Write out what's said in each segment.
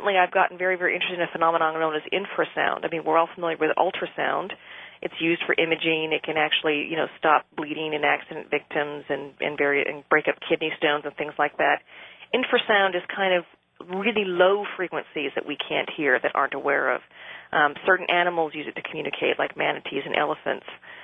recently I've gotten very, very interested in a phenomenon known as infrasound. I mean, we're all familiar with ultrasound. It's used for imaging. It can actually, stop bleeding in accident victims and break up kidney stones and things like that. Infrasound is kind of really low frequencies that we can't hear, that aren't aware of. Certain animals use it to communicate, like manatees and elephants.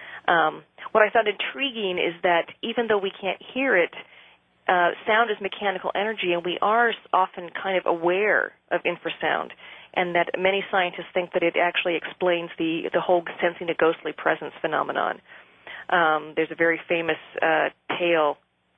What I found intriguing is that even though we can't hear it, sound is mechanical energy, and we are often kind of aware of infrasound, and that many scientists think that it actually explains the whole sensing a ghostly presence phenomenon. There's a very famous tale.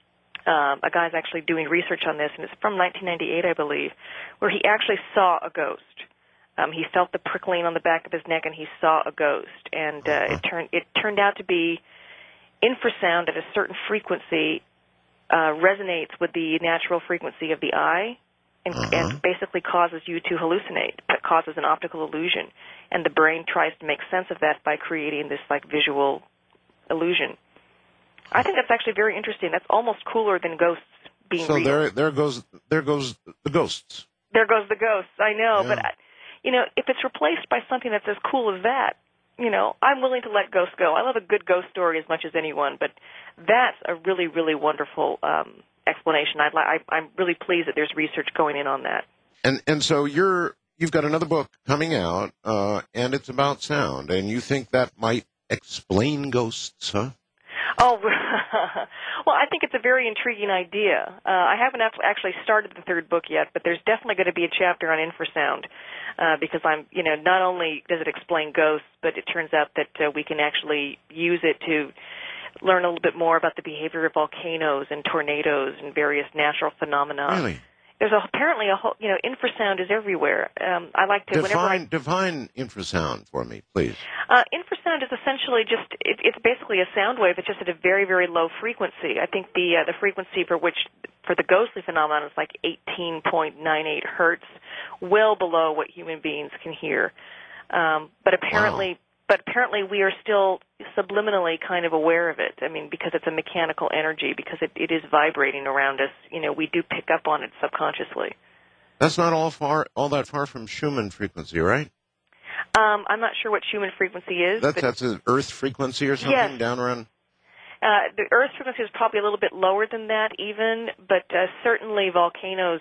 A guy's actually doing research on this, and it's from 1998, I believe, where he actually saw a ghost. He felt the prickling on the back of his neck, and he saw a ghost. And it turned out to be infrasound at a certain frequency resonates with the natural frequency of the eye, and basically causes you to hallucinate. It causes an optical illusion, and the brain tries to make sense of that by creating this visual illusion. I think that's actually very interesting. That's almost cooler than ghosts being real. So there goes the ghosts. There goes the ghosts. I know, Yeah. but if it's replaced by something that's as cool as that, I'm willing to let ghosts go. I love a good ghost story as much as anyone, but that's a really, really wonderful explanation. I'm really pleased that there's research going in on that. And so you've got another book coming out, and it's about sound, and you think that might explain ghosts, huh? Oh, well, I think it's a very intriguing idea. I haven't actually started the third book yet, but there's definitely going to be a chapter on infrasound because not only does it explain ghosts, but it turns out that we can actually use it to learn a little bit more about the behavior of volcanoes and tornadoes and various natural phenomena. Really? There's apparently a whole, infrasound is everywhere. I like to define infrasound for me, please. Infrasound is essentially it's basically a sound wave. It's just at a very, very low frequency. I think the frequency for the ghostly phenomenon is like 18.98 hertz, well below what human beings can hear. But apparently we are still subliminally kind of aware of it. I mean, because it's a mechanical energy, because it is vibrating around us. We do pick up on it subconsciously. That's not all that far from Schumann frequency, right? I'm not sure what Schumann frequency is. That's an Earth frequency or something, yes. Down around? The Earth frequency is probably a little bit lower than that even, but certainly volcanoes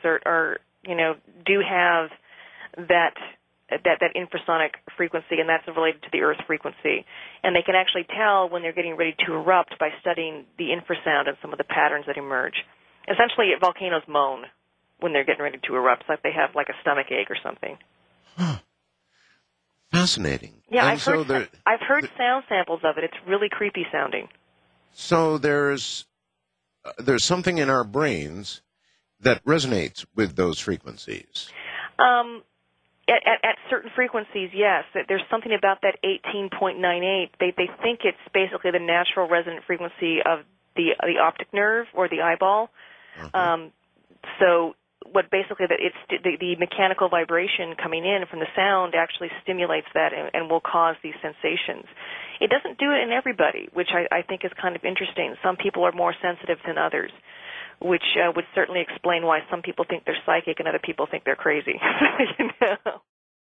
do have that infrasonic frequency, and that's related to the Earth frequency. And they can actually tell when they're getting ready to erupt by studying the infrasound and some of the patterns that emerge. Essentially, volcanoes moan when they're getting ready to erupt. It's like they have a stomach ache or something. Huh. Fascinating. Yeah, I've heard sound samples of it. It's really creepy sounding. So there's something in our brains that resonates with those frequencies. At certain frequencies, yes. There's something about that 18.98. They think it's basically the natural resonant frequency of the optic nerve or the eyeball. So what basically it's the mechanical vibration coming in from the sound actually stimulates that and will cause these sensations. It doesn't do it in everybody, which I think is kind of interesting. Some people are more sensitive than others, which would certainly explain why some people think they're psychic and other people think they're crazy.